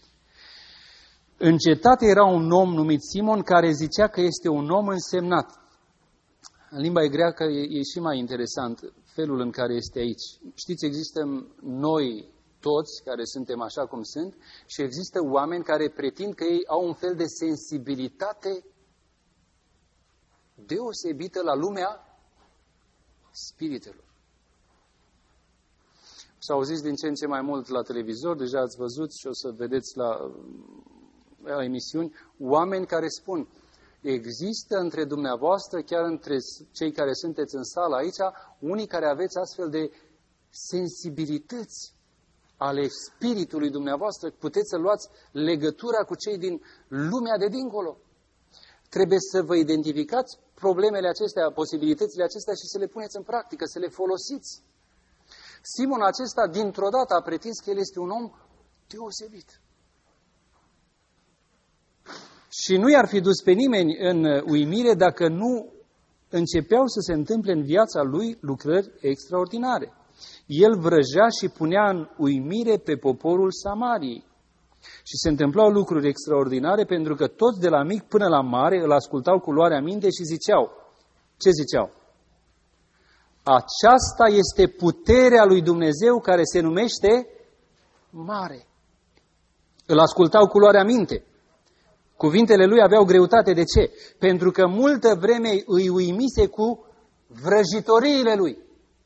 [SPEAKER 2] În cetate era un om numit Simon care zicea că este un om însemnat. În limba greacă e și mai interesant felul în care este aici. Știți, există noi toți care suntem așa cum sunt și există oameni care pretind că ei au un fel de sensibilitate deosebită la lumea spiritelor. S-a auzit din ce în ce mai mult la televizor, deja ați văzut și o să vedeți la emisiuni, oameni care spun, există între dumneavoastră, chiar între cei care sunteți în sală aici, unii care aveți astfel de sensibilități ale spiritului dumneavoastră, puteți să luați legătura cu cei din lumea de dincolo. Trebuie să vă identificați problemele acestea, posibilitățile acestea și să le puneți în practică, să le folosiți. Simon acesta, dintr-o dată, a pretins că el este un om deosebit. Și nu i-ar fi dus pe nimeni în uimire dacă nu începeau să se întâmple în viața lui lucrări extraordinare. El vrăjea și punea în uimire pe poporul Samariei. Și se întâmplau lucruri extraordinare pentru că toți de la mic până la mare îl ascultau cu luarea minte și ziceau. Ce ziceau? Aceasta este puterea lui Dumnezeu care se numește mare. Îl ascultau cu luarea minte. Cuvintele lui aveau greutate. De ce? Pentru că multă vreme îi uimise cu vrăjitoriile lui.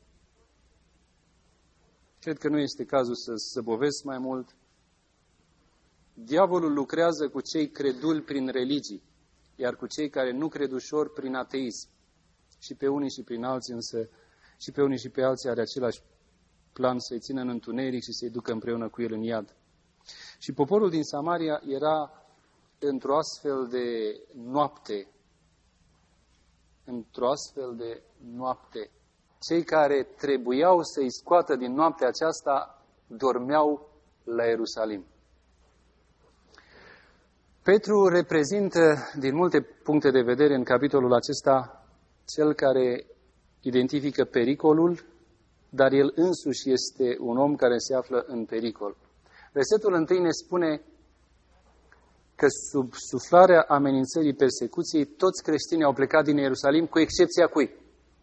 [SPEAKER 2] Cred că nu este cazul să zăbovesc mai mult. Diavolul lucrează cu cei creduli prin religii, iar cu cei care nu cred ușor prin ateism. Și pe unii și prin alții, însă, și pe unii și pe alții are același plan să-i țină în întuneric și să-i ducă împreună cu el în iad. Și poporul din Samaria era într-o astfel de noapte. Într-o astfel de noapte. Cei care trebuiau să-i scoată din noaptea aceasta dormeau la Ierusalim. Petru reprezintă, din multe puncte de vedere în capitolul acesta, cel care identifică pericolul, dar el însuși este un om care se află în pericol. Versetul 1 ne spune că sub suflarea amenințării persecuției, toți creștinii au plecat din Ierusalim, cu excepția cui?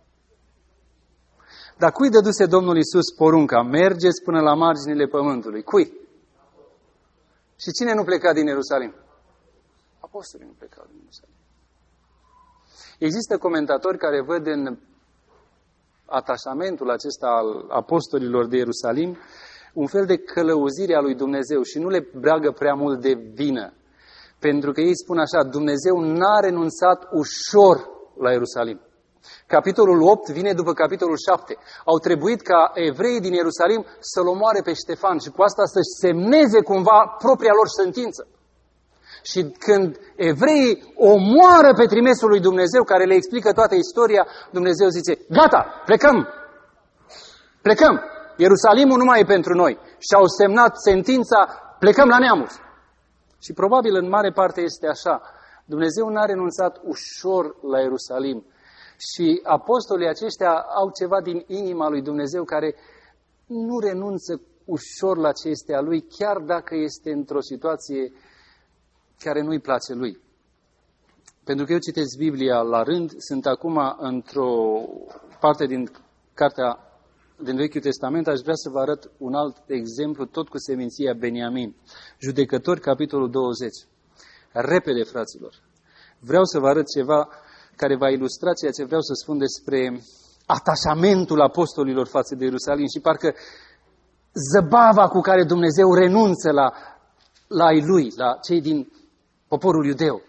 [SPEAKER 2] Dar cui dăduse Domnul Iisus porunca? Mergeți până la marginile pământului. Cui? Și cine nu pleca din Ierusalim? Apostolii nu plecau din Ierusalim. Există comentatori care văd în atașamentul acesta al apostolilor de Ierusalim un fel de călăuzire a lui Dumnezeu și nu le breagă prea mult de vină. Pentru că ei spun așa, Dumnezeu n-a renunțat ușor la Ierusalim. Capitolul 8 vine după capitolul 7. Au trebuit ca evreii din Ierusalim să-l omoare pe Ștefan și cu asta să-și semneze cumva propria lor sentință. Și când evreii omoară pe trimesul lui Dumnezeu, care le explică toată istoria, Dumnezeu zice, gata, plecăm! Plecăm! Ierusalimul nu mai e pentru noi. Și au semnat sentința, plecăm la neamuri. Și probabil în mare parte este așa. Dumnezeu n-a renunțat ușor la Ierusalim. Și apostolii aceștia au ceva din inima lui Dumnezeu care nu renunță ușor la ce este a lui, chiar dacă este într-o situație care nu-i place lui. Pentru că eu citesc Biblia la rând, sunt acum într-o parte din cartea din Vechiul Testament, aș vrea să vă arăt un alt exemplu, tot cu seminția Beniamin. Judecători, capitolul 20. Repede, fraților. Vreau să vă arăt ceva care va ilustra ceea ce vreau să spun despre atașamentul apostolilor față de Ierusalim și parcă zăbava cu care Dumnezeu renunță la ai lui, la cei din poporul iudeu.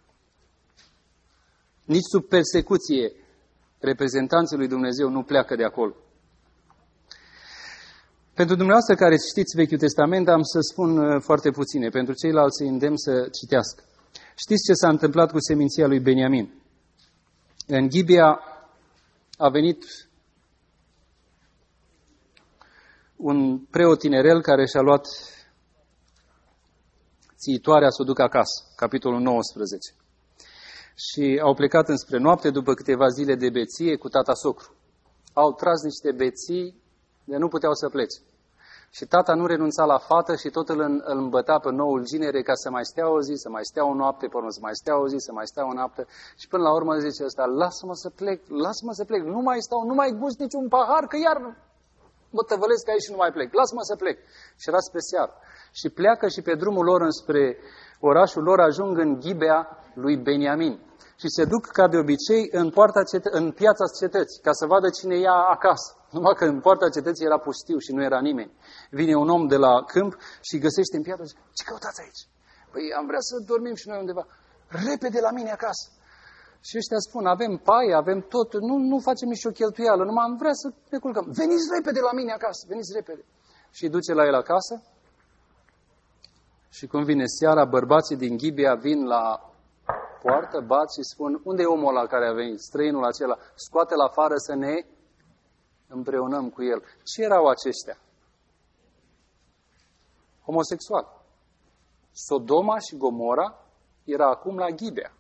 [SPEAKER 2] Nici sub persecuție reprezentanții lui Dumnezeu nu pleacă de acolo. Pentru dumneavoastră care știți Vechiul Testament, am să spun foarte puține. Pentru ceilalți îi îndemn să citească. Știți ce s-a întâmplat cu seminția lui Beniamin? În Ghibea a venit un preot tinerel care și-a luat țiitoarea să o ducă acasă, capitolul 19. Și au plecat înspre noapte după câteva zile de beție cu tata socru. Au tras niște beții de nu puteau să plece. Și tata nu renunța la fată și tot îl îmbăta pe noul ginere ca să mai stea o zi, să mai stea o noapte, până să mai stea o zi, să mai stea o noapte. Și până la urmă zice ăsta, lasă-mă să plec, nu mai stau, nu mai gust niciun pahar, că iar mă tăvălesc aici și nu mai plec, lasă-mă să plec. Și era spre seară. Și pleacă și pe drumul lor înspre orașul lor ajung în Ghibea lui Beniamin. Și se duc ca de obicei în piața cetății, ca să vadă cine ia acasă. Numai că în poarta cetății era pustiu și nu era nimeni. Vine un om de la câmp și găsește în piatră și zice, ce căutați aici? Păi am vrea să dormim și noi undeva. Repede la mine acasă. Și ăștia spun, avem paie, avem tot, nu facem nicio cheltuială, numai am vrea să ne culcăm. Veniți repede la mine acasă, veniți repede. Și îi duce la el acasă și când vine seara, bărbații din Ghibea vin la poartă, bat și spun, unde e omul ăla care a venit, străinul acela, scoate-l afară să ne împreunăm cu el. Ce erau aceștia? Homosexuali. Sodoma și Gomora era acum la Ghibea.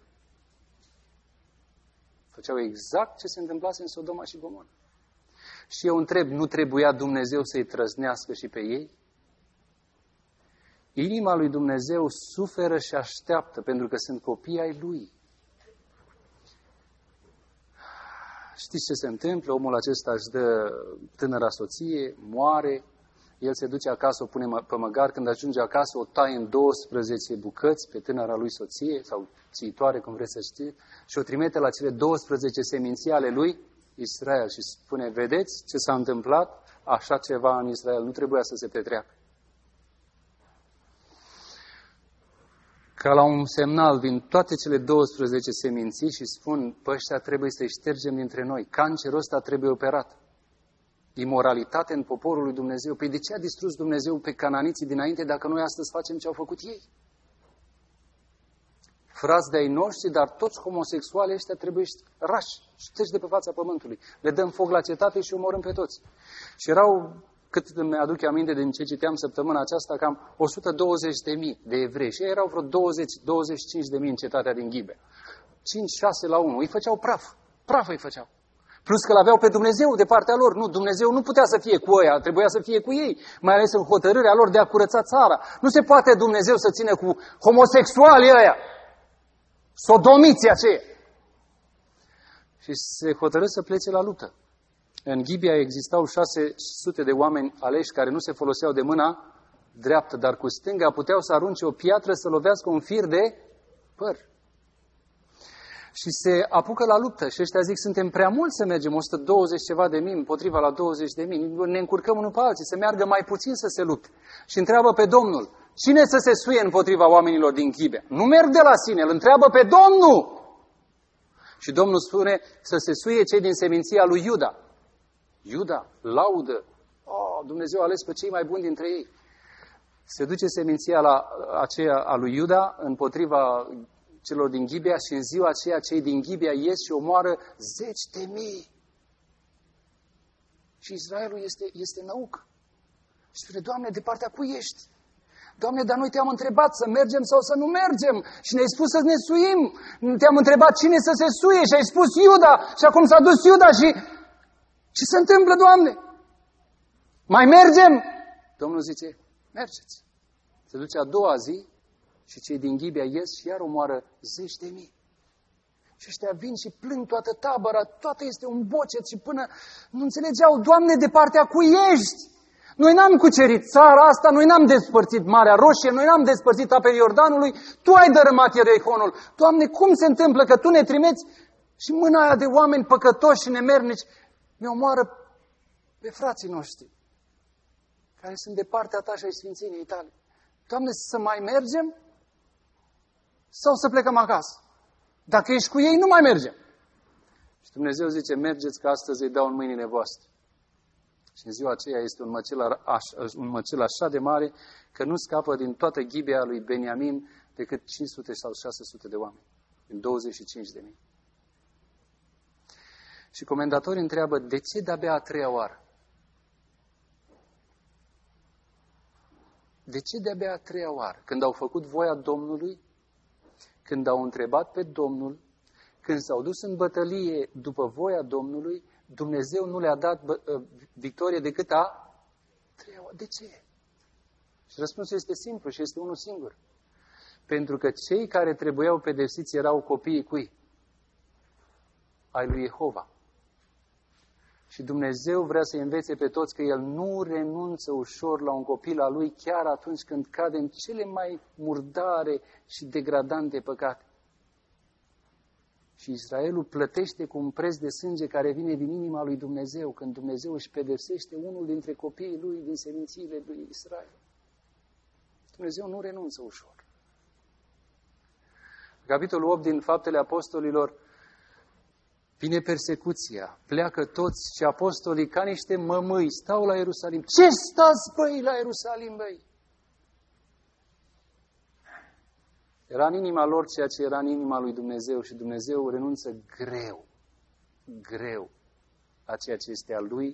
[SPEAKER 2] Făceau exact ce se întâmplase în Sodoma și Gomora. Și eu întreb, nu trebuia Dumnezeu să-i trăznească și pe ei? Inima lui Dumnezeu suferă și așteaptă, pentru că sunt copii ai Lui. Știți ce se întâmplă? Omul acesta își dă tânăra soție, moare, el se duce acasă, o pune pe măgar, când ajunge acasă o taie în 12 bucăți pe tânăra lui soție, sau țiitoare, cum vreți să știți, și o trimite la cele 12 seminții ale lui Israel și spune, vedeți ce s-a întâmplat? Așa ceva în Israel nu trebuia să se petreacă. Ca la un semnal vin toate cele 12 seminții și spun, pe ăștia trebuie să-i ștergem dintre noi. Cancerul ăsta trebuie operat. Imoralitate în poporul lui Dumnezeu. Păi de ce a distrus Dumnezeu pe cananiții dinainte dacă noi astăzi facem ce au făcut ei? Frați de-ai noștri, dar toți homosexuali ăștia trebuie rași, șterși de pe fața pământului. Le dăm foc la cetate și omorâm pe toți. Și erau, cât îmi aduc aminte din ce citeam săptămâna aceasta, cam 120.000 de evrei. Și ei erau vreo 20-25.000 în cetatea din Ghibea. 5-6 la 1. Îi făceau praf. Praf îi făceau. Plus că l-aveau pe Dumnezeu de partea lor. Nu, Dumnezeu nu putea să fie cu ăia, trebuia să fie cu ei. Mai ales în hotărârea lor de a curăța țara. Nu se poate Dumnezeu să țină cu homosexualii ăia. Sodomiții aceia. Și se hotărâ să plece la luptă. În Ghibea existau 600 de oameni aleși care nu se foloseau de mâna dreaptă, dar cu stânga puteau să arunce o piatră să lovească un fir de păr. Și se apucă la luptă și ăștia zic, suntem prea mulți să mergem, 120 ceva de mii împotriva la 20 de mii, ne încurcăm unul pe alții, să meargă mai puțin să se lupte. Și întreabă pe Domnul, cine să se suie împotriva oamenilor din Ghibea? Nu merg de la sine, îl întreabă pe Domnul. Și Domnul spune să se suie cei din seminția lui Iuda. Iuda laudă, Dumnezeu a ales pe cei mai buni dintre ei. Se duce seminția aceea a lui Iuda împotriva celor din Ghibea și în ziua aceea cei din Ghibea ies și omoară 10.000. Și Israelul este năuc. Și spune, Doamne, de partea cui ești? Doamne, dar noi te-am întrebat să mergem sau să nu mergem și ne-ai spus să ne suim. Te-am întrebat cine să se suie și ai spus Iuda și acum s-a dus Iuda și ce se întâmplă, Doamne? Mai mergem? Domnul zice, mergeți. Se duce a doua zi și cei din Ghibea ies și iar omoară 10.000. Și ăștia vin și plâng toată tabăra, toată este un bocet și până nu înțelegeau, Doamne, de partea cui ești? Noi n-am cucerit țara asta, noi n-am despărțit Marea Roșie, noi n-am despărțit apele Iordanului, Tu ai dărâmat Ierihonul. Doamne, cum se întâmplă că Tu ne trimiți și mâna aia de oameni păcătoși și nemernici ne omoară pe frații noștri? care sunt de partea ta și ai sfințeniei tale. Doamne, să mai mergem sau să plecăm acasă? Dacă ești cu ei, nu mai mergem. Și Dumnezeu zice, mergeți că astăzi îi dau în mâinile voastre. Și în ziua aceea este un măcel așa de mare că nu scapă din toată ghibea lui Beniamin decât 500 sau 600 de oameni. În 25.000. Și comentatorii întreabă, de ce de-abia a treia oară? De ce de-abia a treia oară? Când au făcut voia Domnului, când au întrebat pe Domnul, când s-au dus în bătălie după voia Domnului, Dumnezeu nu le-a dat victorie decât a treia oară. De ce? Și răspunsul este simplu și este unul singur. Pentru că cei care trebuiau pedepsiți erau copiii cui? Ai lui Jehova. Și Dumnezeu vrea să învețe pe toți că El nu renunță ușor la un copil al Lui chiar atunci când cade în cele mai murdare și degradante păcate. Și Israelul plătește cu un preț de sânge care vine din inima lui Dumnezeu când Dumnezeu își pedepsește unul dintre copiii Lui din semințiile lui Israel. Dumnezeu nu renunță ușor. Capitolul 8 din Faptele Apostolilor, vine persecuția, pleacă toți și apostolii ca niște mămâi, stau la Ierusalim. Ce stați, băi, la Ierusalim, băi? Era în inima lor ceea ce era în inima lui Dumnezeu și Dumnezeu renunță greu la ceea ce este al Lui,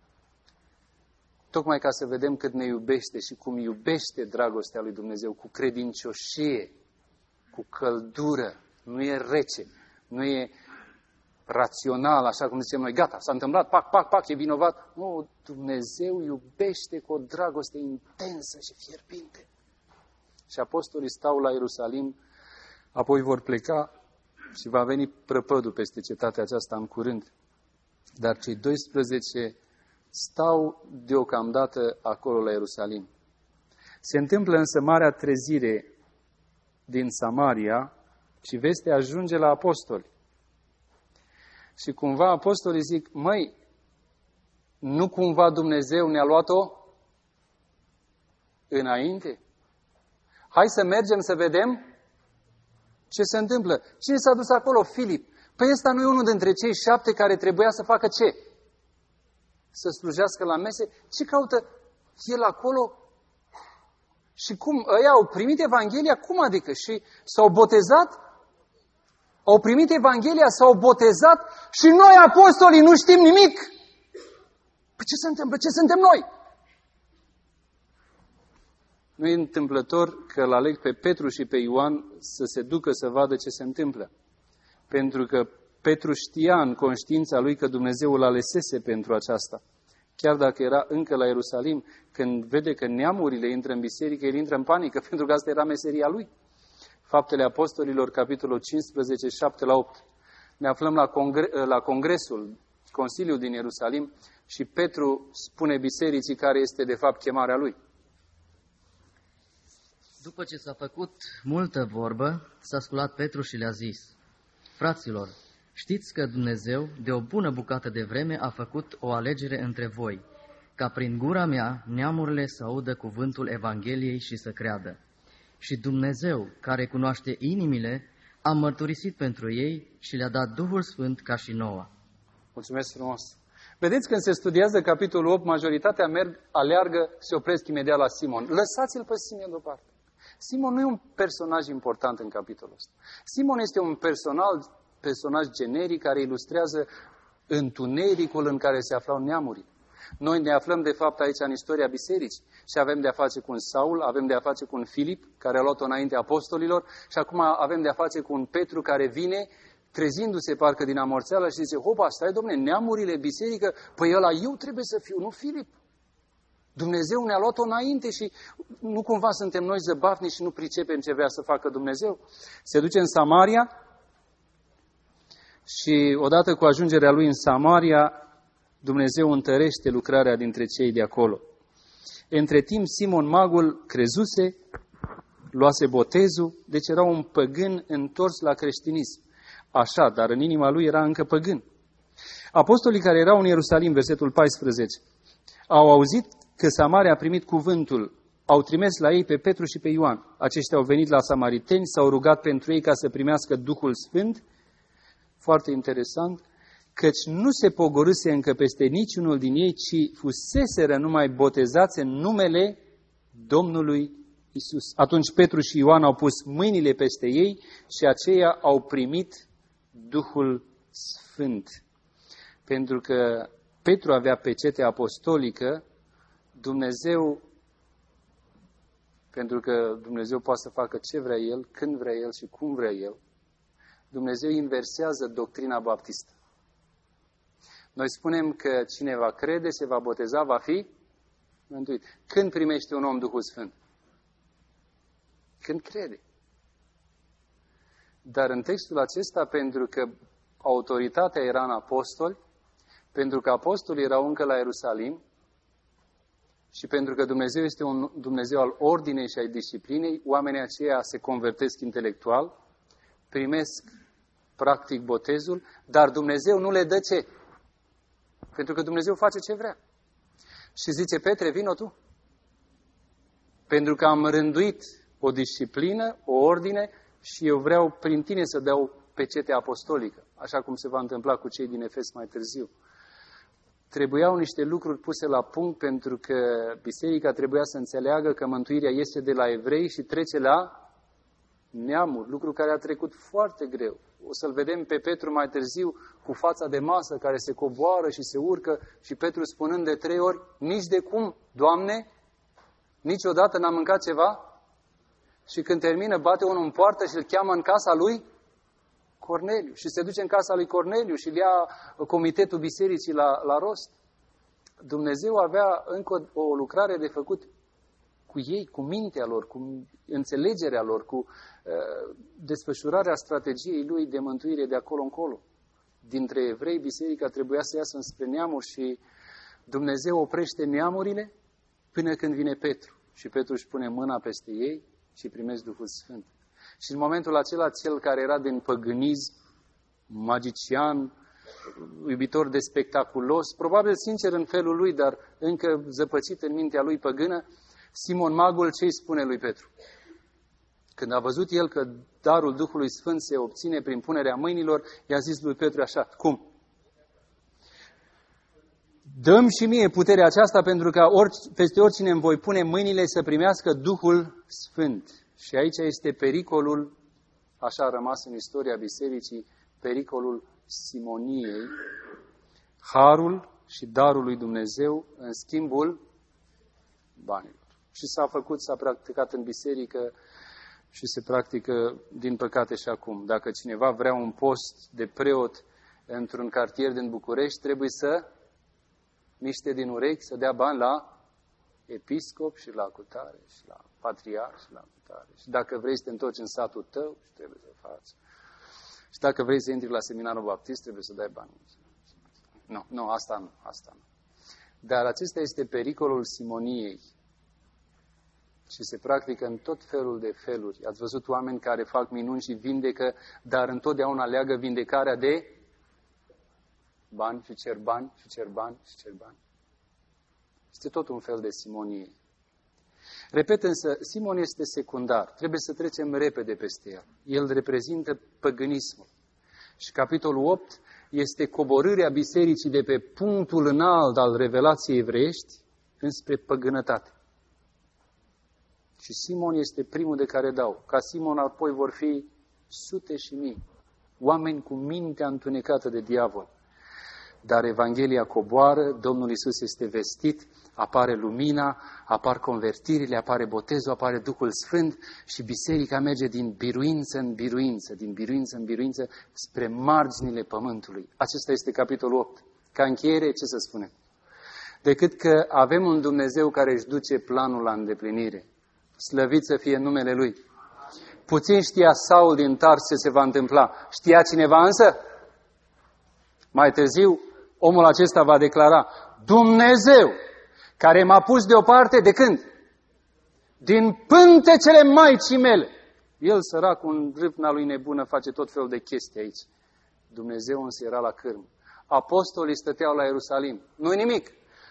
[SPEAKER 2] tocmai ca să vedem cât ne iubește și cum iubește dragostea lui Dumnezeu, cu credincioșie, cu căldură, nu e rece, nu e rațional, așa cum zicem noi, gata, s-a întâmplat, pac, e vinovat. Nu, Dumnezeu iubește cu o dragoste intensă și fierbinte. Și apostolii stau la Ierusalim, apoi vor pleca și va veni prăpădul peste cetatea aceasta în curând. Dar cei 12 stau deocamdată acolo la Ierusalim. Se întâmplă însă marea trezire din Samaria și vestea ajunge la apostoli. Și cumva apostolii zic, măi, nu cumva Dumnezeu ne-a luat-o înainte? Hai să mergem să vedem ce se întâmplă. Cine s-a dus acolo? Filip. Păi ăsta nu e unul dintre cei 7 care trebuia să facă ce? Să slujească la mese? Ce caută el acolo? Și cum? Ăia au primit Evanghelia? Cum adică? Și s-au botezat? Au primit Evanghelia, s-au botezat și noi, apostolii, nu știm nimic. Păi ce se întâmplă? Ce suntem noi? Nu e întâmplător că îl aleg pe Petru și pe Ioan să se ducă să vadă ce se întâmplă. Pentru că Petru știa în conștiința lui că Dumnezeu îl alesese pentru aceasta. Chiar dacă era încă la Ierusalim, când vede că neamurile intră în biserică, el intră în panică, pentru că asta era meseria lui. Faptele Apostolilor, capitolul 15, 7-8. Ne aflăm la congresul, Consiliul din Ierusalim și Petru spune bisericii care este de fapt chemarea lui.
[SPEAKER 1] După ce s-a făcut multă vorbă, s-a sculat Petru și le-a zis, fraților, știți că Dumnezeu de o bună bucată de vreme a făcut o alegere între voi, ca prin gura mea neamurile să audă cuvântul Evangheliei și să creadă. Și Dumnezeu, care cunoaște inimile, a mărturisit pentru ei și le-a dat Duhul Sfânt ca și nouă.
[SPEAKER 2] Mulțumesc frumos! Vedeți, când se studiază capitolul 8, majoritatea aleargă, se opresc imediat la Simon. Lăsați-l pe Simon deoparte. Simon nu e un personaj important în capitolul ăsta. Simon este un personaj generic care ilustrează întunericul în care se aflau neamurile. Noi ne aflăm, de fapt, aici în istoria bisericii și avem de-a face cu un Saul, avem de-a face cu un Filip, care a luat-o înainte apostolilor, și acum avem de-a face cu un Petru care vine, trezindu-se parcă din amorțeală și zice, hopa, stai, domne, neamurile, biserică, păi ăla eu trebuie să fiu, nu Filip. Dumnezeu ne-a luat-o înainte și nu cumva suntem noi zăbavni și nu pricepem ce vrea să facă Dumnezeu. Se duce în Samaria și odată cu ajungerea lui în Samaria, Dumnezeu întărește lucrarea dintre cei de acolo. Între timp, Simon Magul crezuse, luase botezul, deci era un păgân întors la creștinism. Așa, dar în inima lui era încă păgân. Apostolii care erau în Ierusalim, versetul 14, au auzit că Samaria a primit cuvântul, au trimis la ei pe Petru și pe Ioan. Aceștia au venit la samariteni, s-au rugat pentru ei ca să primească Duhul Sfânt. Foarte interesant, căci nu se pogorâse încă peste niciunul din ei, ci fuseseră numai botezați în numele Domnului Iisus. Atunci Petru și Ioan au pus mâinile peste ei și aceia au primit Duhul Sfânt. Pentru că Petru avea pecete apostolică, pentru că Dumnezeu poate să facă ce vrea El, când vrea El și cum vrea El, Dumnezeu inversează doctrina baptistă. Noi spunem că cine va crede, se va boteza, va fi mântuit. Când primește un om Duhul Sfânt? Când crede. Dar în textul acesta, pentru că autoritatea era în apostoli, pentru că apostolii erau încă la Ierusalim și pentru că Dumnezeu este un Dumnezeu al ordinei și al disciplinei, oamenii aceia se convertesc intelectual, primesc practic botezul, dar Dumnezeu nu le dă ce? Pentru că Dumnezeu face ce vrea. Și zice, Petre, vino tu. Pentru că am rânduit o disciplină, o ordine și eu vreau prin tine să dau pecete apostolică, așa cum se va întâmpla cu cei din Efes mai târziu. Trebuiau niște lucruri puse la punct pentru că biserica trebuia să înțeleagă că mântuirea este de la evrei și trece la neamuri, lucru care a trecut foarte greu. O să-l vedem pe Petru mai târziu cu fața de masă care se coboară și se urcă și Petru spunând de 3 ori, nici de cum, Doamne, niciodată n-am mâncat ceva. Și când termină, bate unul în poartă și îl cheamă în casa lui Corneliu. Și se duce în casa lui Corneliu și îl ia comitetul bisericii la rost. Dumnezeu avea încă o lucrare de făcut cu ei, cu mintea lor, cu înțelegerea lor, cu desfășurarea strategiei lui de mântuire de acolo încolo. Dintre evrei, biserica trebuia să iasă înspre neamuri și Dumnezeu oprește neamurile până când vine Petru. Și Petru își pune mâna peste ei și primesc Duhul Sfânt. Și în momentul acela, cel care era din păgânism, magician, iubitor de spectaculos, probabil sincer în felul lui, dar încă zăpăcit în mintea lui păgână, Simon Magul ce îi spune lui Petru? Când a văzut el că darul Duhului Sfânt se obține prin punerea mâinilor, i-a zis lui Petru așa, cum? Dă-mi și mie puterea aceasta pentru că peste oricine îmi voi pune mâinile să primească Duhul Sfânt. Și aici este pericolul, așa a rămas în istoria bisericii, pericolul simoniei, harul și darul lui Dumnezeu în schimbul banilor. Și s-a practicat în biserică și se practică, din păcate, și acum. Dacă cineva vrea un post de preot într-un cartier din București, trebuie să miște din urechi, să dea bani la episcop și la cutare și la patriarh și la cutare. Și dacă vrei să te întorci în satul tău, trebuie să faci. Și dacă vrei să intri la seminarul baptist, trebuie să dai bani. Nu, asta nu. Dar acesta este pericolul simoniei. Și se practică în tot felul de feluri. Ați văzut oameni care fac minuni și vindecă, dar întotdeauna leagă vindecarea de bani și cer bani și cer bani și cer bani. Este tot un fel de simonie. Repet însă, Simon este secundar. Trebuie să trecem repede peste el. El reprezintă păgânismul. Și capitolul 8 este coborârea bisericii de pe punctul înalt al revelației evreiești înspre păgânătate. Și Simon este primul de care dau. Ca Simon apoi vor fi sute și mii. Oameni cu mintea întunecată de diavol. Dar Evanghelia coboară, Domnul Iisus este vestit, apare lumina, apar convertirile, apare botezul, apare Duhul Sfânt și biserica merge din biruință în biruință, din biruință în biruință, spre marginile pământului. Acesta este capitolul 8. Ca încheiere, ce să spunem? Decât că avem un Dumnezeu care își duce planul la îndeplinire. Slăvit să fie numele Lui. Puțin știa Saul din Tars ce se va întâmpla. Știa cineva însă? Mai târziu, omul acesta va declara, Dumnezeu, care m-a pus deoparte de când? Din pântecele Maicii mele. El, săracul, în râpna lui nebună, face tot felul de chestii aici. Dumnezeu însă era la cârmă. Apostolii stăteau la Ierusalim. Nu-i nimic.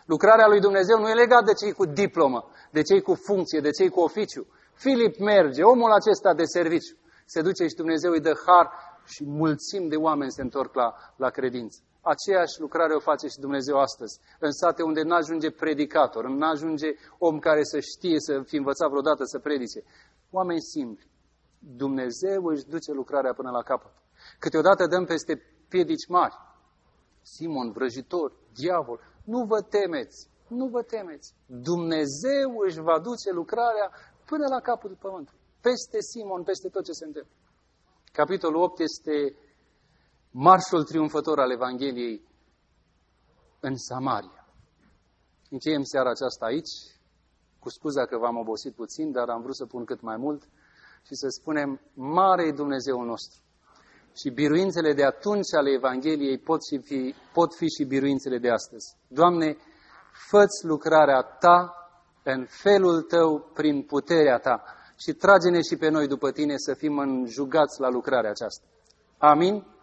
[SPEAKER 2] Lucrarea lui Dumnezeu nu e legată de cei cu diplomă, de cei cu funcție, de cei cu oficiu. Filip merge, omul acesta de serviciu. Se duce și Dumnezeu îi dă har și mulțimi de oameni se întorc la credință. Aceeași lucrare o face și Dumnezeu astăzi. În sate unde n-ajunge predicator, n-ajunge om care să știe, să fi învățat vreodată să predice. Oameni simpli. Dumnezeu își duce lucrarea până la capăt. Câteodată dăm peste piedici mari. Simon, vrăjitor, diavol, nu vă temeți, nu vă temeți. Dumnezeu își va duce lucrarea până la capătul pământului. Peste Simon, peste tot ce se întâmplă. Capitolul 8 este marșul triumfător al Evangheliei în Samaria. Încheiem seara aceasta aici, cu scuza că v-am obosit puțin, dar am vrut să pun cât mai mult și să spunem, mare e Dumnezeul nostru. Și biruințele de atunci ale Evangheliei pot fi și biruințele de astăzi. Doamne, fă-ți lucrarea Ta în felul Tău, prin puterea Ta și trage-ne și pe noi după Tine să fim înjugați la lucrarea aceasta. Amin?